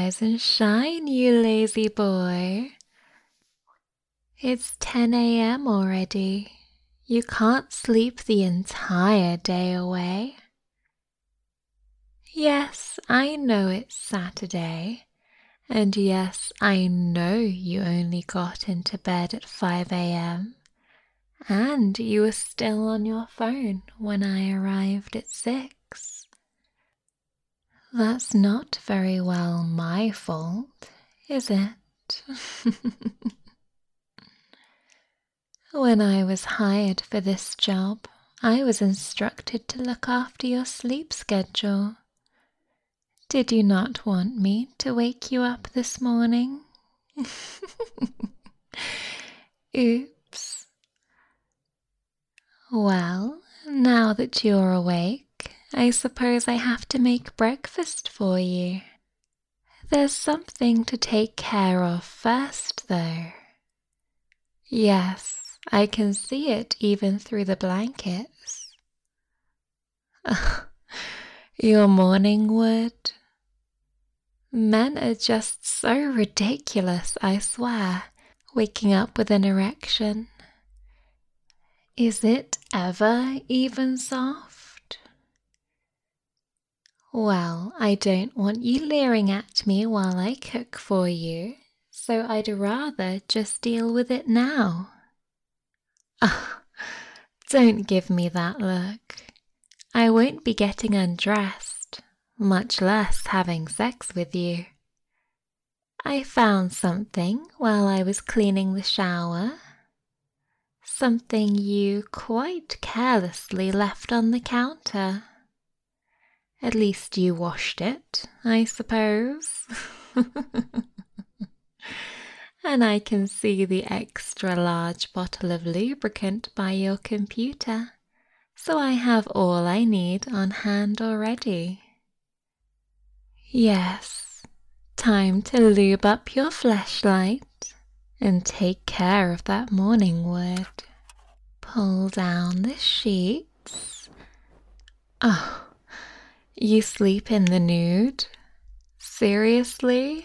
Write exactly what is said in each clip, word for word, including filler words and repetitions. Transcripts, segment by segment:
rise and shine, you lazy boy. It's ten a m already. You can't sleep the entire day away. Yes, I know it's Saturday, and yes, I know you only got into bed at five a m, and you were still on your phone when I arrived at six. That's not very well my fault, is it? When I was hired for this job, I was instructed to look after your sleep schedule. Did you not want me to wake you up this morning? Oops. Well, now that you're awake, I suppose I have to make breakfast for you. There's something to take care of first, though. Yes, I can see it even through the blankets. Your morning wood. Men are just so ridiculous, I swear, waking up with an erection. Is it ever even soft? Well, I don't want you leering at me while I cook for you, so I'd rather just deal with it now. Ah, don't give me that look. I won't be getting undressed, much less having sex with you. I found something while I was cleaning the shower. Something you quite carelessly left on the counter. At least you washed it, I suppose. And I can see the extra large bottle of lubricant by your computer, so I have all I need on hand already. Yes, time to lube up your fleshlight and take care of that morning wood. Pull down the sheets. Oh, you sleep in the nude? Seriously?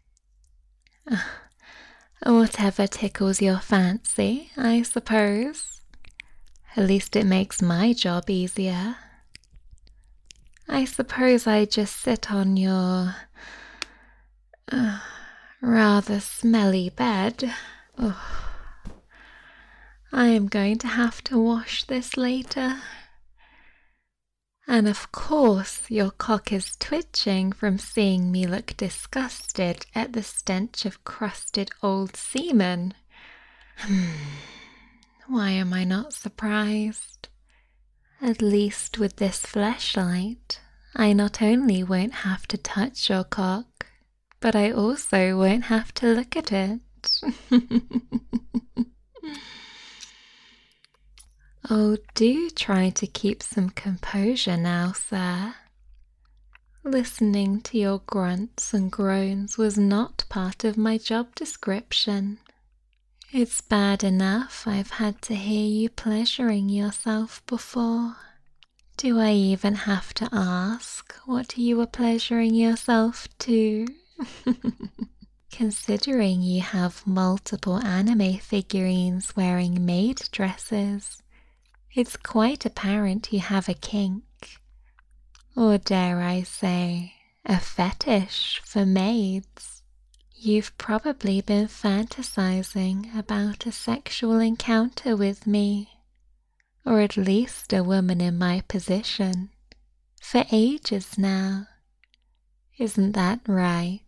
Whatever tickles your fancy, I suppose. At least it makes my job easier. I suppose I just sit on your uh, rather smelly bed. Oh, I am going to have to wash this later. And of course your cock is twitching from seeing me look disgusted at the stench of crusted old semen. Hmm. Why am I not surprised? At least with this fleshlight, I not only won't have to touch your cock, but I also won't have to look at it. Oh, do try to keep some composure now, sir. Listening to your grunts and groans was not part of my job description. It's bad enough I've had to hear you pleasuring yourself before. Do I even have to ask what you were pleasuring yourself to? Considering you have multiple anime figurines wearing maid dresses, it's quite apparent you have a kink, or dare I say, a fetish for maids. You've probably been fantasizing about a sexual encounter with me, or at least a woman in my position, for ages now. Isn't that right?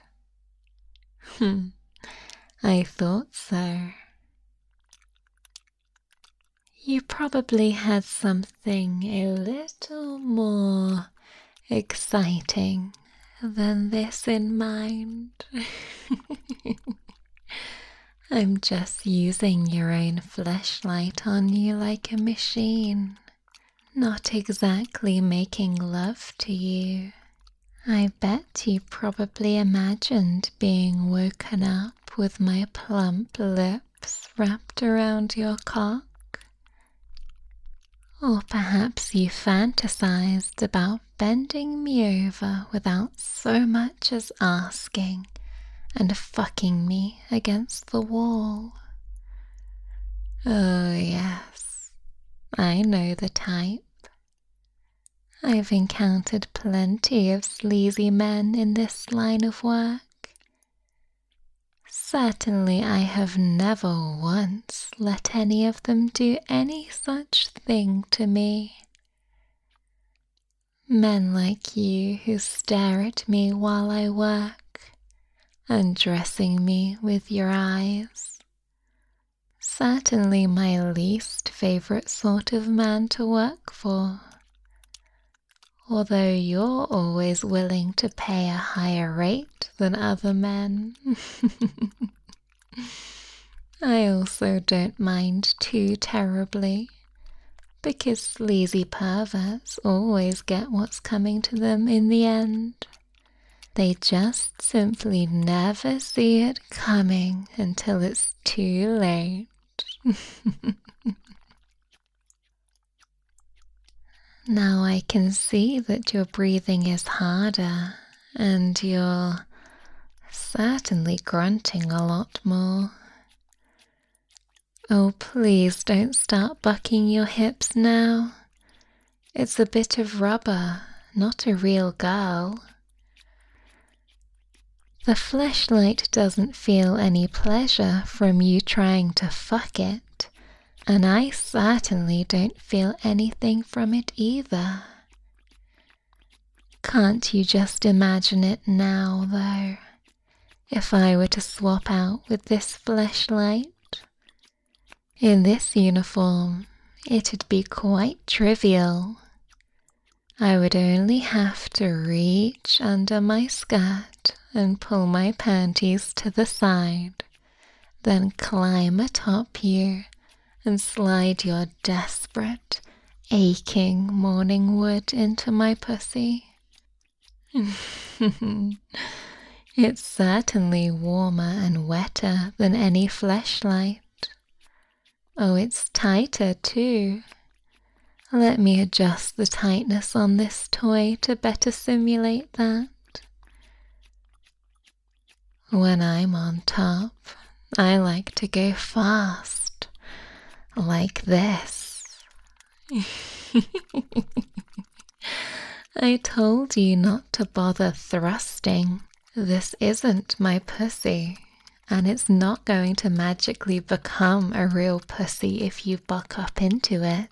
Hmm, I thought so. You probably had something a little more exciting than this in mind. I'm just using your own fleshlight on you like a machine, not exactly making love to you. I bet you probably imagined being woken up with my plump lips wrapped around your cock. Or perhaps you fantasized about bending me over without so much as asking and fucking me against the wall. Oh yes, I know the type. I've encountered plenty of sleazy men in this line of work. Certainly I have never once let any of them do any such thing to me. Men like you who stare at me while I work, undressing me with your eyes. Certainly my least favourite sort of man to work for. Although you're always willing to pay a higher rate than other men. I also don't mind too terribly, because sleazy perverts always get what's coming to them in the end. They just simply never see it coming until it's too late. Now I can see that your breathing is harder and you're certainly grunting a lot more. Oh, please don't start bucking your hips now. It's a bit of rubber, not a real girl. The fleshlight doesn't feel any pleasure from you trying to fuck it, and I certainly don't feel anything from it either. Can't you just imagine it now, though? If I were to swap out with this fleshlight? In this uniform, it'd be quite trivial. I would only have to reach under my skirt and pull my panties to the side, then climb atop you and slide your desperate, aching morning wood into my pussy. It's certainly warmer and wetter than any fleshlight. Oh, it's tighter too. Let me adjust the tightness on this toy to better simulate that. When I'm on top, I like to go fast, like this. I told you not to bother thrusting. This isn't my pussy, and it's not going to magically become a real pussy if you buck up into it.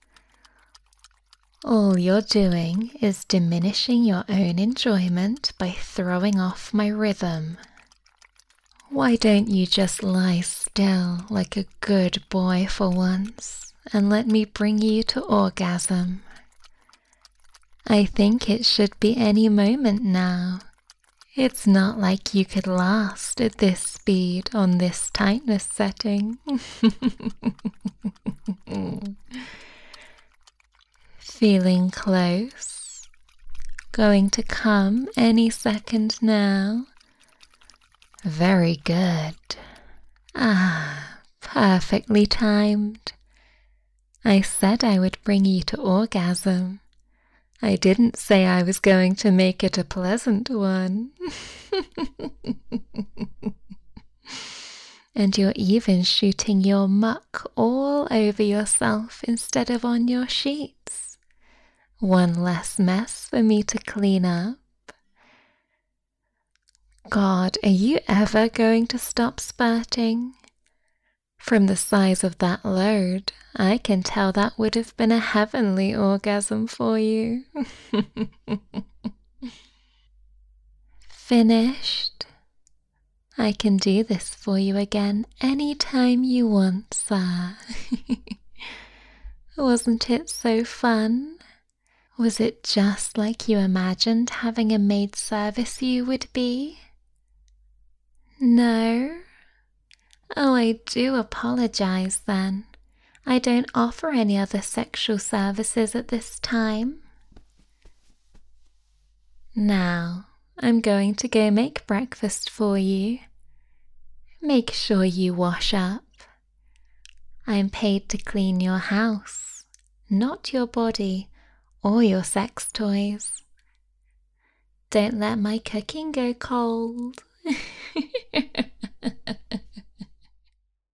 All you're doing is diminishing your own enjoyment by throwing off my rhythm. Why don't you just lie still like a good boy for once and let me bring you to orgasm? I think it should be any moment now. It's not like you could last at this speed on this tightness setting. Feeling close? Going to come any second now? Very good. Ah, perfectly timed. I said I would bring you to orgasm. I didn't say I was going to make it a pleasant one. And you're even shooting your muck all over yourself instead of on your sheets. One less mess for me to clean up. God, are you ever going to stop spurting? From the size of that load, I can tell that would have been a heavenly orgasm for you. Finished? I can do this for you again any time you want, sir. Wasn't it so fun? Was it just like you imagined having a maid service you would be? No? Oh, I do apologize then. I don't offer any other sexual services at this time. Now, I'm going to go make breakfast for you. Make sure you wash up. I'm paid to clean your house, not your body or your sex toys. Don't let my cooking go cold.